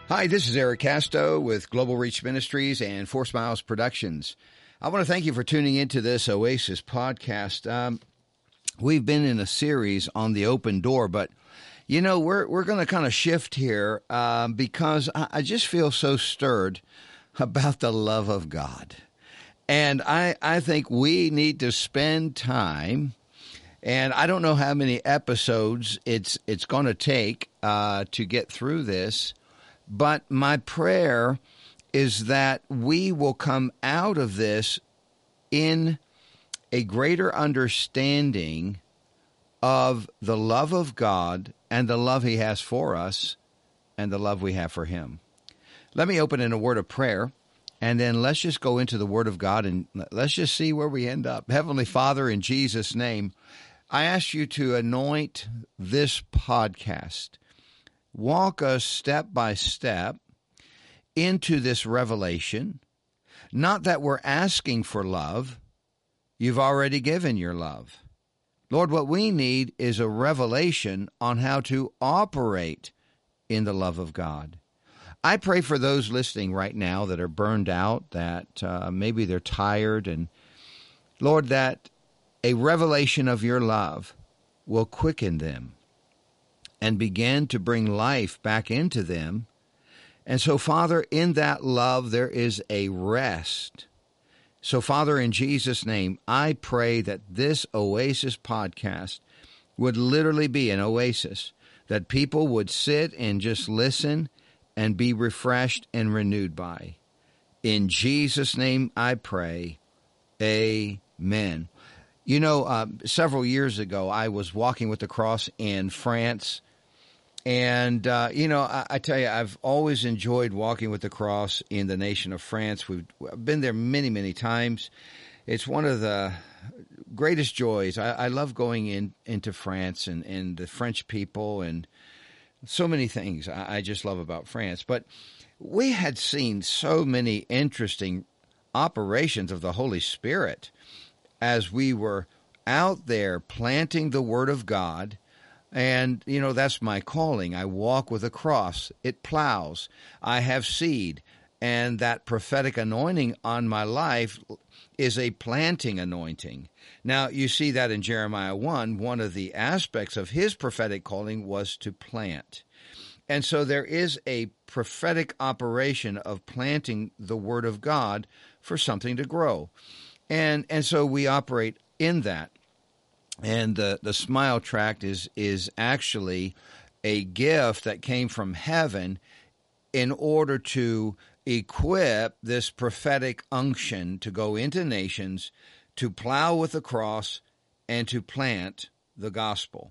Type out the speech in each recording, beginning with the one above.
Hi, this is Eric Casto with Global Reach Ministries and Four Smiles Productions. I want to thank you for tuning into this Oasis podcast. We've been in a series on the open door, but you know, we're going to kind of shift here because I just feel so stirred about the love of God. And I think we need to spend time, and I don't know how many episodes it's going to take to get through this, but my prayer is that we will come out of this in a greater understanding of the love of God and the love He has for us and the love we have for Him. Let me open in a word of prayer, and then let's just go into the Word of God and let's just see where we end up. Heavenly Father, in Jesus' name, I ask you to anoint this podcast. Walk us step by step into this revelation. Not that we're asking for love. You've already given your love. Lord, what we need is a revelation on how to operate in the love of God. I pray for those listening right now that are burned out, that maybe they're tired, and Lord, that a revelation of your love will quicken them and begin to bring life back into them. And so, Father, in that love, there is a rest. So, Father, in Jesus' name, I pray that this Oasis podcast would literally be an oasis, that people would sit and just listen and be refreshed and renewed by. In Jesus' name, I pray. Amen. You know, several years ago, I was walking with the cross in France. And, I tell you, I've always enjoyed walking with the cross in the nation of France. We've been there many, many times. It's one of the greatest joys. I love going into France and the French people and so many things I just love about France. But we had seen so many interesting operations of the Holy Spirit as we were out there planting the Word of God. And, you know, that's my calling. I walk with a cross. It plows. I have seed. And that prophetic anointing on my life is a planting anointing. Now, you see that in Jeremiah 1. One of the aspects of his prophetic calling was to plant. And so there is a prophetic operation of planting the Word of God for something to grow. And so we operate in that. And the Smile Tract is actually a gift that came from heaven in order to equip this prophetic unction to go into nations, to plow with the cross, and to plant the gospel.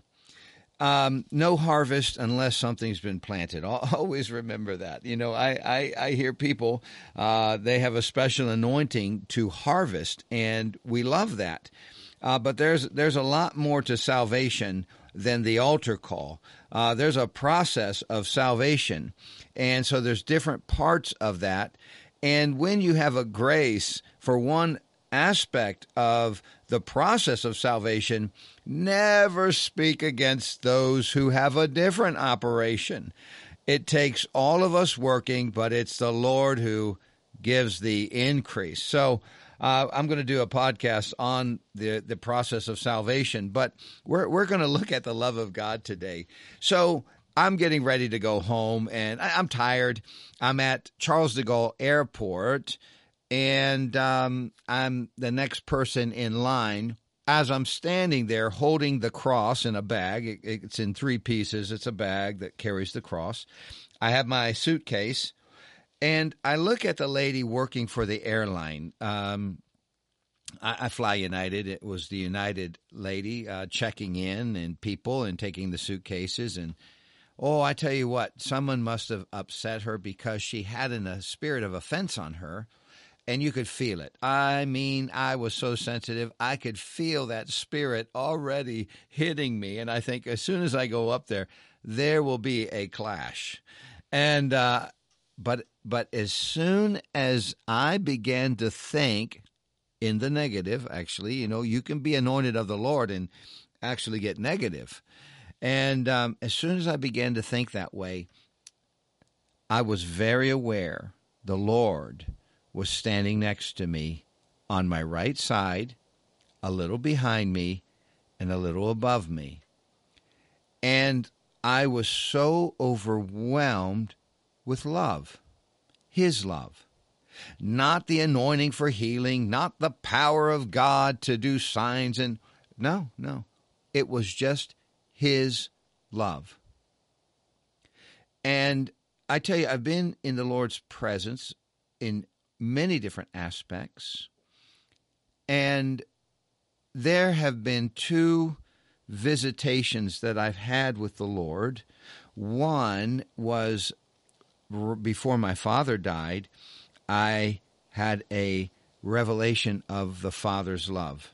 No harvest unless something's been planted. I'll always remember that. You know, I hear people, they have a special anointing to harvest, and we love that. But there's a lot more to salvation than the altar call. There's a process of salvation, and so there's different parts of that. And when you have a grace for one aspect of the process of salvation, never speak against those who have a different operation. It takes all of us working, but it's the Lord who gives the increase. So I'm going to do a podcast on the process of salvation, but we're going to look at the love of God today. So I'm getting ready to go home, and I'm tired. I'm at Charles de Gaulle Airport, and I'm the next person in line. As I'm standing there holding the cross in a bag, it's in three pieces. It's a bag that carries the cross. I have my suitcase. And I look at the lady working for the airline. I fly United. It was the United lady checking in and people and taking the suitcases. And, I tell you what, someone must have upset her because she had a spirit of offense on her, and you could feel it. I mean, I was so sensitive. I could feel that spirit already hitting me. And I think as soon as I go up there, there will be a clash. And But as soon as I began to think in the negative, actually, you can be anointed of the Lord and actually get negative. And as soon as I began to think that way, I was very aware the Lord was standing next to me on my right side, a little behind me, and a little above me. And I was so overwhelmed with love, his love. Not the anointing for healing, not the power of God to do signs. No. It was just his love. And I tell you, I've been in the Lord's presence in many different aspects. And there have been two visitations that I've had with the Lord. One was before my father died. I had a revelation of the Father's love.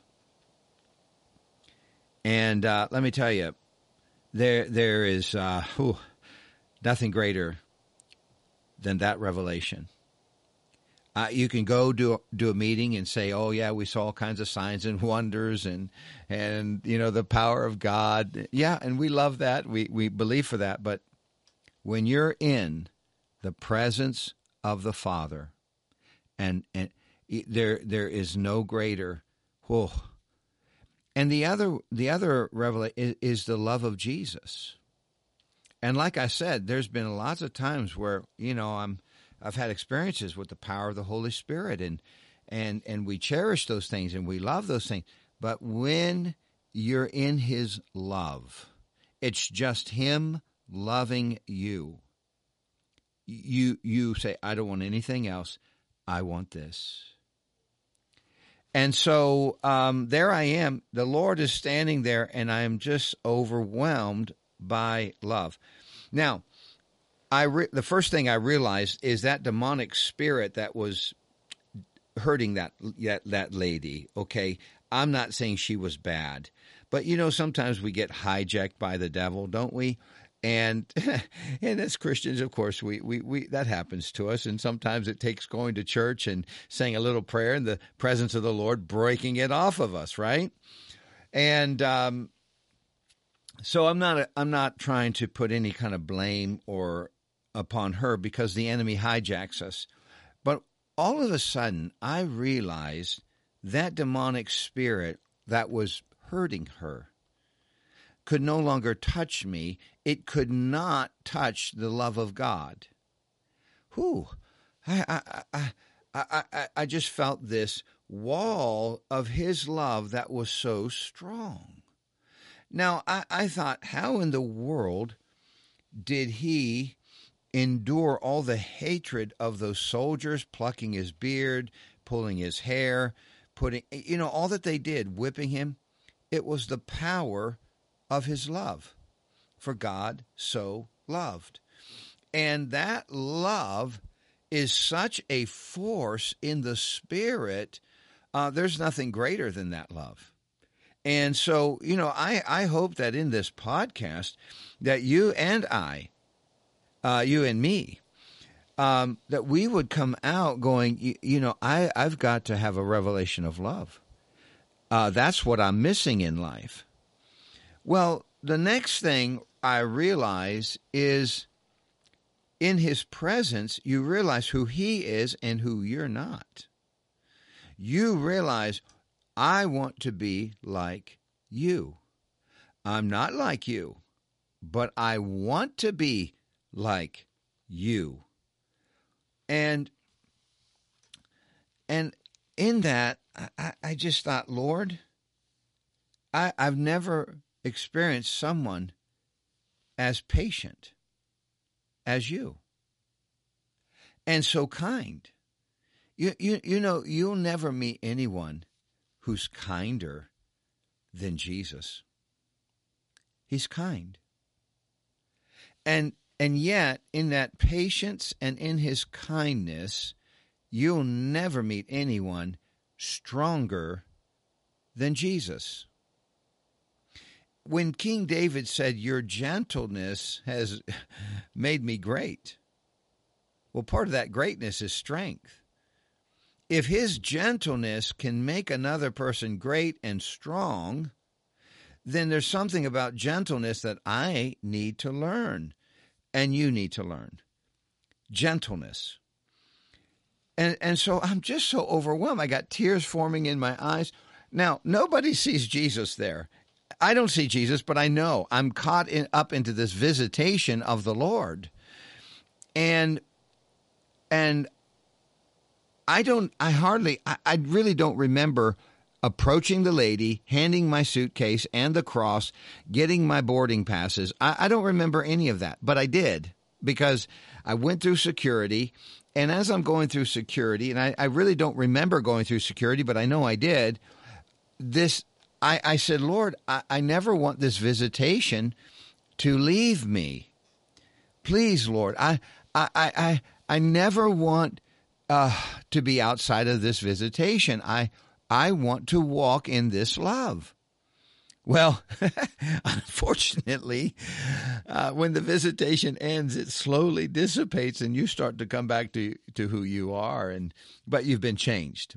And let me tell you, there is nothing greater than that revelation. You can go do a meeting and say, oh, yeah, we saw all kinds of signs and wonders and the power of God. Yeah, and we love that. We believe for that. But when you're in the presence of the Father, and there is no greater. Whoa. And the other revelation is the love of Jesus. And like I said, there's been lots of times where I've had experiences with the power of the Holy Spirit, and we cherish those things and we love those things. But when you're in his love, it's just him loving you. You say, I don't want anything else. I want this. And so there I am. The Lord is standing there, and I am just overwhelmed by love. Now, the first thing I realized is that demonic spirit that was hurting that lady. Okay, I'm not saying she was bad, but sometimes we get hijacked by the devil, don't we? And as Christians, of course, we that happens to us. And sometimes it takes going to church and saying a little prayer in the presence of the Lord, breaking it off of us, right? And so I'm not trying to put any kind of blame or upon her, because the enemy hijacks us. But all of a sudden, I realized that demonic spirit that was hurting her could no longer touch me. It could not touch the love of God. Whew. I just felt this wall of his love that was so strong. Now, I thought, how in the world did he endure all the hatred of those soldiers plucking his beard, pulling his hair, putting, all that they did, whipping him? It was the power of his love, for God so loved. And that love is such a force in the Spirit. There's nothing greater than that love. And so, I hope that in this podcast that you and I, you and me, that we would come out going, I've got to have a revelation of love. That's what I'm missing in life. Well, the next thing I realize is in his presence, you realize who he is and who you're not. You realize, I want to be like you. I'm not like you, but I want to be like you. And in that, I just thought, Lord, I've never experienced someone as patient as you, and so kind. You'll never meet anyone who's kinder than Jesus. He's kind. And yet, in that patience and in his kindness, you'll never meet anyone stronger than Jesus. When King David said, your gentleness has made me great, well, part of that greatness is strength. If his gentleness can make another person great and strong, then there's something about gentleness that I need to learn, and you need to learn. gentleness. And so I'm just so overwhelmed. I got tears forming in my eyes. Now, nobody sees Jesus there. I don't see Jesus, but I know I'm caught up into this visitation of the Lord. And I really don't remember approaching the lady, handing my suitcase and the cross, getting my boarding passes. I don't remember any of that, but I did, because I went through security. And as I'm going through security, and I really don't remember going through security, but I know I did, I said, Lord, I never want this visitation to leave me. Please, Lord, I never want to be outside of this visitation. I want to walk in this love. Well, unfortunately, when the visitation ends, it slowly dissipates and you start to come back to who you are. But you've been changed.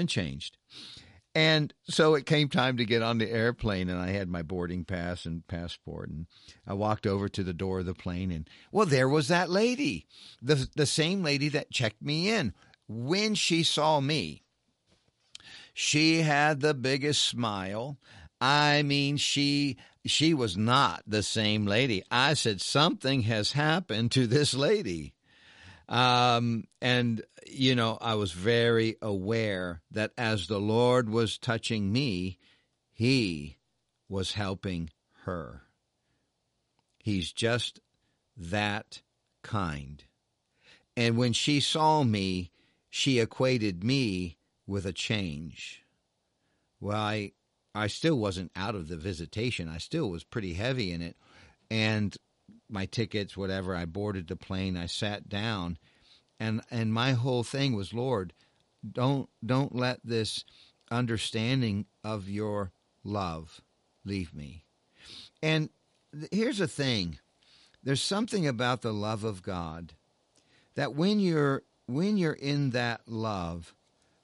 And so it came time to get on the airplane, and I had my boarding pass and passport, and I walked over to the door of the plane, and, well, there was that lady, the same lady that checked me in. When she saw me, she had the biggest smile. I mean, she was not the same lady. I said, something has happened to this lady. And, I was very aware that as the Lord was touching me, he was helping her. He's just that kind. And when she saw me, she equated me with a change. Well, I still wasn't out of the visitation. I still was pretty heavy in it. And my tickets, whatever, I boarded the plane. I sat down. And my whole thing was, Lord, don't let this understanding of your love leave me. And here's the thing. There's something about the love of God that when you're in that love,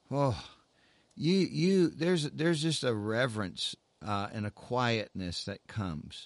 there's just a reverence and a quietness that comes.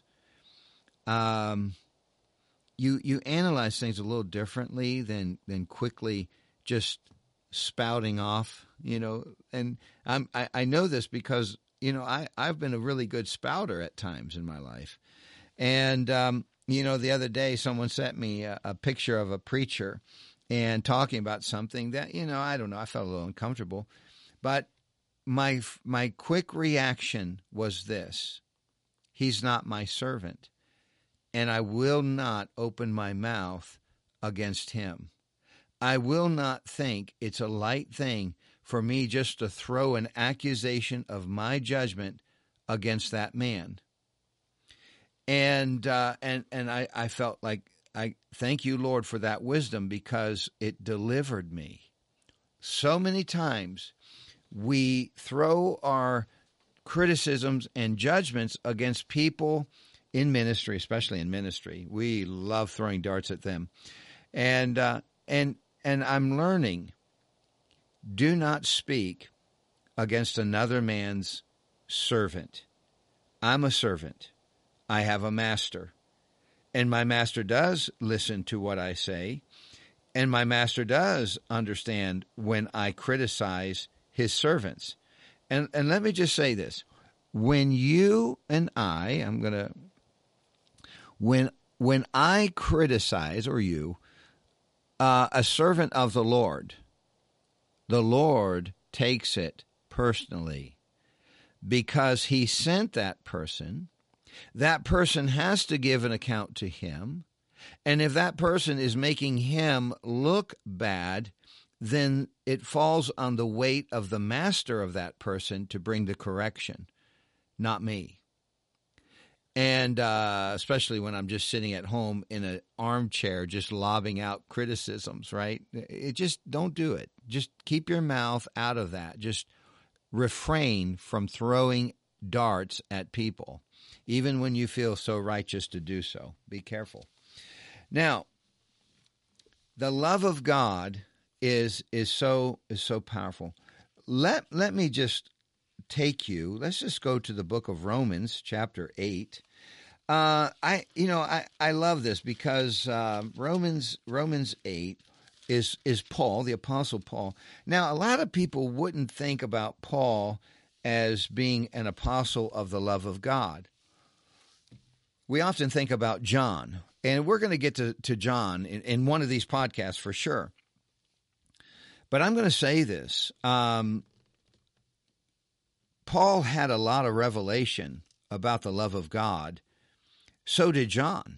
You analyze things a little differently than quickly just spouting off, and I know this because, I've been a really good spouter at times in my life. And, the other day someone sent me a picture of a preacher and talking about something that, I don't know, I felt a little uncomfortable. But my quick reaction was this: he's not my servant, and I will not open my mouth against him. I will not think it's a light thing for me just to throw an accusation of my judgment against that man. And I felt like, I thank you, Lord, for that wisdom, because it delivered me. So many times we throw our criticisms and judgments against people in ministry, especially in ministry. We love throwing darts at them. And I'm learning, do not speak against another man's servant. I'm a servant. I have a master. And my master does listen to what I say. And my master does understand when I criticize his servants. And let me just say this. When you and when I criticize, or you, a servant of the Lord takes it personally, because he sent that person. That person has to give an account to him. And if that person is making him look bad, then it falls on the weight of the master of that person to bring the correction, not me. And especially when I'm just sitting at home in an armchair, just lobbing out criticisms, right? Just don't do it. Just keep your mouth out of that. Just refrain from throwing darts at people, even when you feel so righteous to do so. Be careful. Now, the love of God is so powerful. Let me just take you. Let's just go to the book of Romans, chapter 8. I love this because Romans 8 is Paul, the Apostle Paul. Now, a lot of people wouldn't think about Paul as being an apostle of the love of God. We often think about John, and we're going to get to John in one of these podcasts for sure. But I'm going to say this. Paul had a lot of revelation about the love of God. So did John.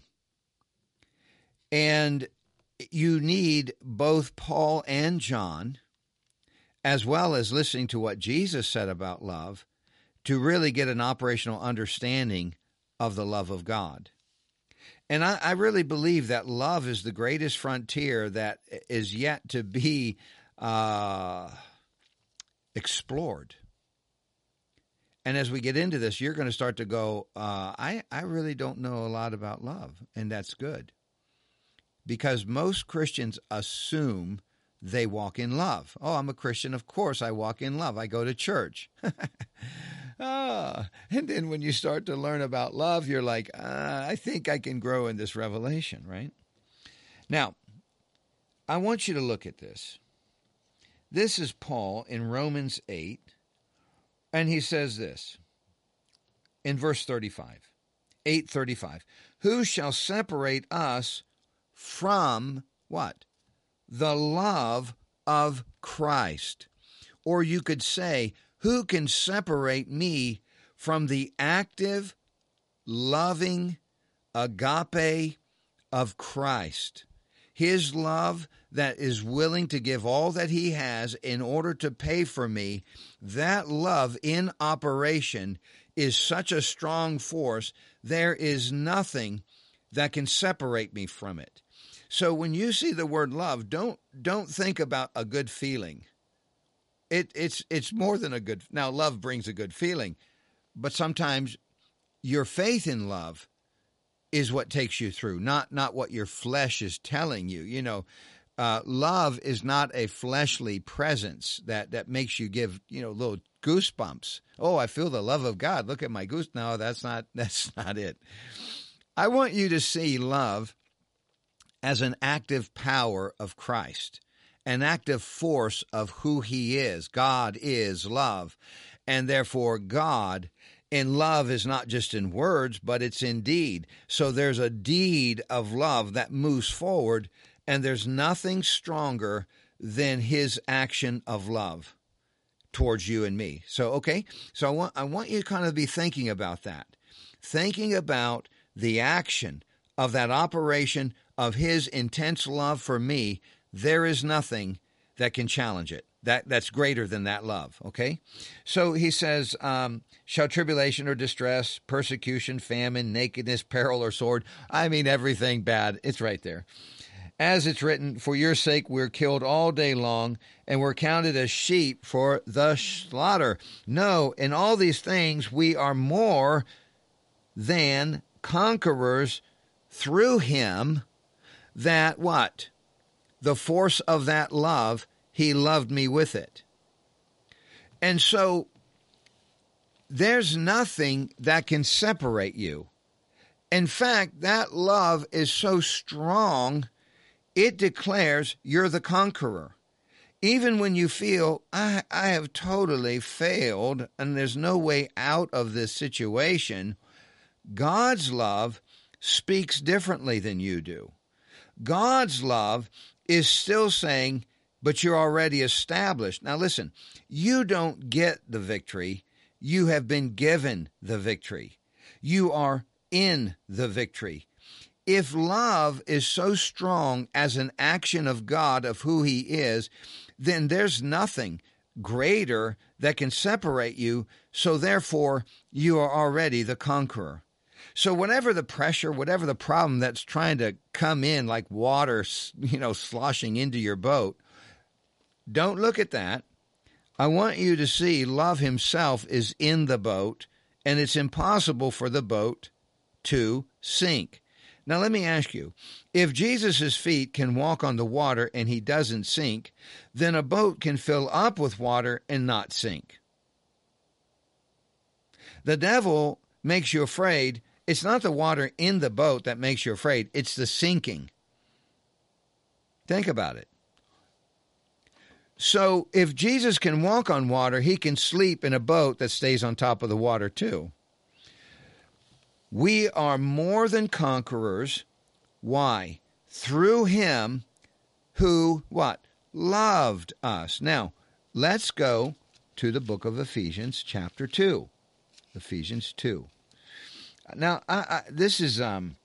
And you need both Paul and John, as well as listening to what Jesus said about love, to really get an operational understanding of the love of God. And I really believe that love is the greatest frontier that is yet to be explored. And as we get into this, you're going to start to go, I really don't know a lot about love, and that's good. Because most Christians assume they walk in love. Oh, I'm a Christian. Of course I walk in love. I go to church. And then when you start to learn about love, you're like, I think I can grow in this revelation, right? Now, I want you to look at this. This is Paul in Romans 8, and he says this in verse 35, 8:35. Who shall separate us from what? The love of Christ. Or you could say, who can separate me from the active, loving agape of Christ? His love that is willing to give all that he has in order to pay for me, that love in operation is such a strong force, there is nothing that can separate me from it. So when you see the word love, don't think about a good feeling. It's more than a good. Now, love brings a good feeling, but sometimes your faith in love is what takes you through, not what your flesh is telling you. You know, love is not a fleshly presence that makes you give little goosebumps. Oh, I feel the love of God. Look at my goose. No, that's not it. I want you to see love as an active power of Christ, an active force of who he is. God is love, and therefore God in love is not just in words, but it's in deed. So there's a deed of love that moves forward, and there's nothing stronger than his action of love towards you and me. So, okay, so I want you to kind of be thinking about that, thinking about the action of that operation of his intense love for me. There is nothing that can challenge it. That's greater than that love, okay? So he says, shall tribulation or distress, persecution, famine, nakedness, peril, or sword? I mean, everything bad. It's right there. As it's written, for your sake we're killed all day long, and we're counted as sheep for the slaughter. No, in all these things we are more than conquerors through him that what? The force of that love, he loved me with it. And so there's nothing that can separate you. In fact, that love is so strong, it declares you're the conqueror. Even when you feel, I have totally failed and there's no way out of this situation, God's love speaks differently than you do. God's love is still saying, but you're already established. Now listen, you don't get the victory. You have been given the victory. You are in the victory. If love is so strong as an action of God of who he is, then there's nothing greater that can separate you. So therefore, you are already the conqueror. So whatever the pressure, whatever the problem that's trying to come in like water, sloshing into your boat, don't look at that. I want you to see love himself is in the boat, and it's impossible for the boat to sink. Now let me ask you, if Jesus' feet can walk on the water and he doesn't sink, then a boat can fill up with water and not sink. The devil makes you afraid It's not the water in the boat that makes you afraid. It's the sinking. Think about it. So if Jesus can walk on water, he can sleep in a boat that stays on top of the water too. We are more than conquerors. Why? Through him who, what? Loved us. Now, let's go to the book of Ephesians, chapter 2. Ephesians 2. Now, this is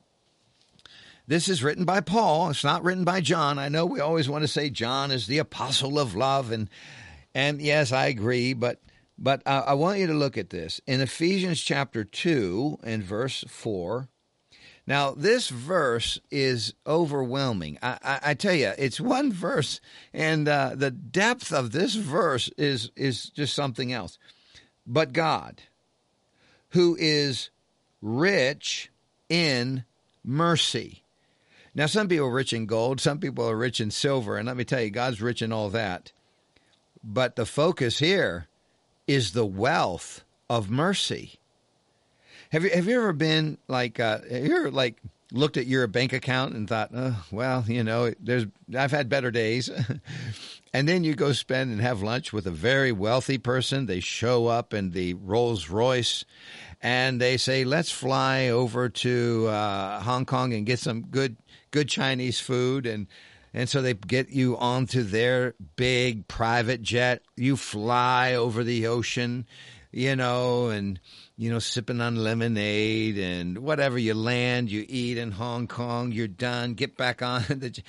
written by Paul. It's not written by John. I know we always want to say John is the apostle of love, and yes, I agree, but I want you to look at this. In Ephesians chapter 2 and verse 4, now this verse is overwhelming. I tell you, it's one verse, and the depth of this verse is just something else. But God, who is rich in mercy. Now, some people are rich in gold, some people are rich in silver, and let me tell you, God's rich in all that. But the focus here is the wealth of mercy. Have you ever been like, have you ever like looked at your bank account and thought, oh, well, you know, I've had better days. And then you go spend and have lunch with a very wealthy person. They show up in the Rolls Royce and they say, let's fly over to Hong Kong and get some good Chinese food. And so they get you onto their big private jet. You fly over the ocean, and sipping on lemonade and whatever. You land, you eat in Hong Kong, you're done, get back on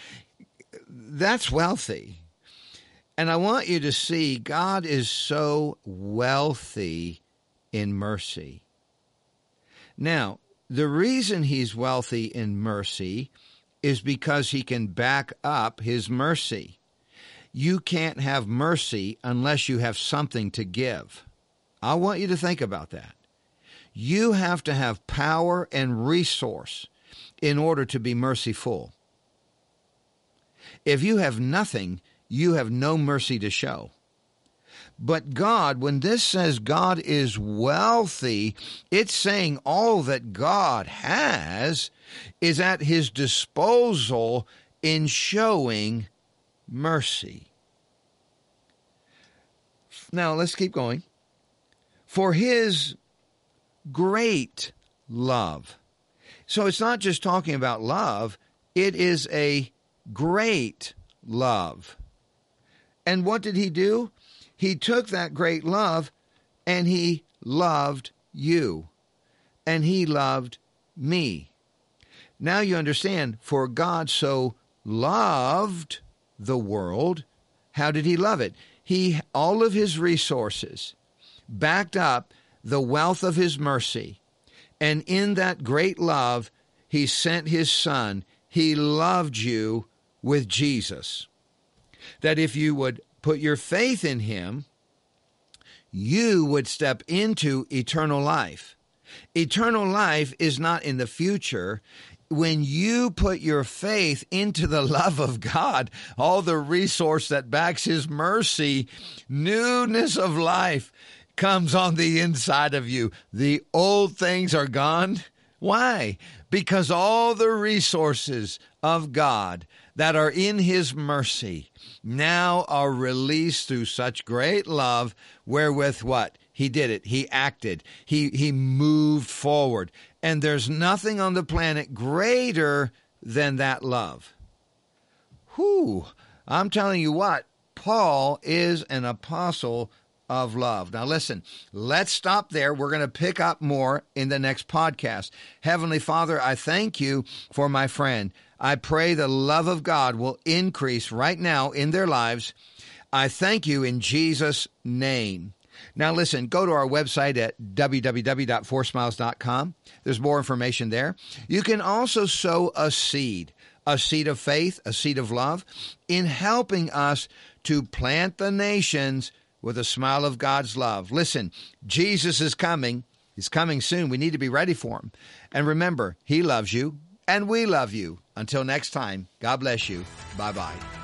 that's wealthy. And I want you to see God is so wealthy in mercy. Now, the reason he's wealthy in mercy is because he can back up his mercy. You can't have mercy unless you have something to give. I want you to think about that. You have to have power and resource in order to be merciful. If you have nothing, you have no mercy to show. But God, when this says God is wealthy, it's saying all that God has is at his disposal in showing mercy. Now, let's keep going. For his great love. So it's not just talking about love, it is a great love. And what did he do? He took that great love and he loved you. And he loved me. Now you understand, for God so loved the world, how did he love it? All of his resources backed up the wealth of his mercy. And in that great love, he sent his son. He loved you with Jesus. That if you would put your faith in him, you would step into eternal life. Eternal life is not in the future. When you put your faith into the love of God, all the resource that backs his mercy, newness of life comes on the inside of you. The old things are gone. Why? Because all the resources of God that are in his mercy now are released through such great love, wherewith what? He did it. He acted. He moved forward. And there's nothing on the planet greater than that love. Whew. I'm telling you what, Paul is an apostle of love. Now listen, let's stop there. We're going to pick up more in the next podcast. Heavenly Father, I thank you for my friend. I pray the love of God will increase right now in their lives. I thank you in Jesus' name. Now listen, go to our website at www.foursmiles.com. There's more information there. You can also sow a seed of faith, a seed of love, in helping us to plant the nations with a smile of God's love. Listen, Jesus is coming. He's coming soon. We need to be ready for him. And remember, he loves you and we love you. Until next time, God bless you. Bye-bye.